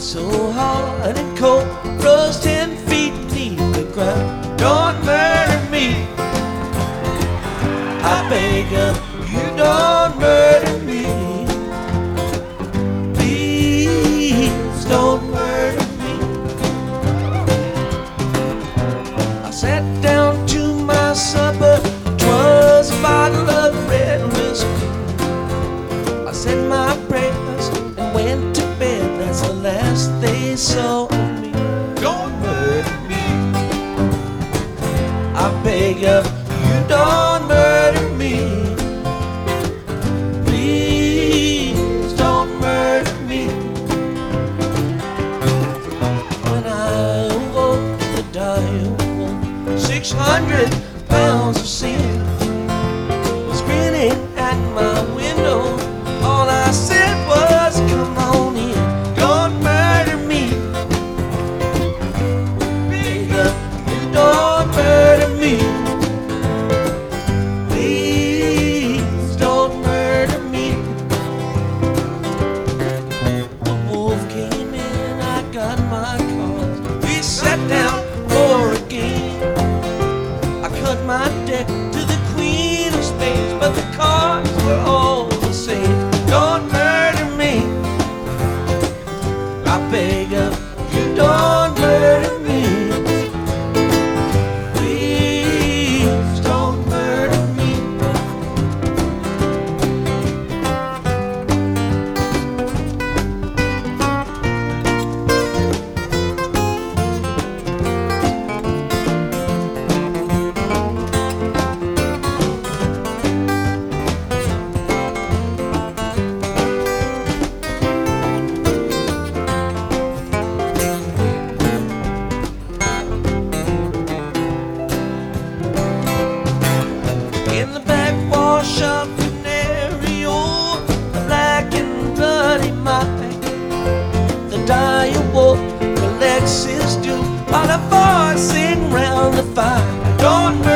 so hard and cold, rose 10 feet beneath the ground. Don't murder me, I beg of you, don't murder me. Please don't murder me. I sat down to my supper, 'twas a bottle of red whiskey. I said my prayers and went to bed, that's the last they saw of me. Don't murder me, I beg of you, don't murder me. Please don't murder me. When I awoke, the dial awoke, 600 pounds of sin was grinning at my window. All I said was, come on in, don't murder me. Beg of you, don't murder me. Please don't murder me. The wolf came in, I got my cards. We sat down for a game. I cut my deck to the queen of spades, but the cards were all the same. Don't murder me, I beg of you, don't murder me. Please don't murder me. In the backwash of Canario, the black and bloody Mike, the dire wolf collects his due while the boys sing round the fire. Don't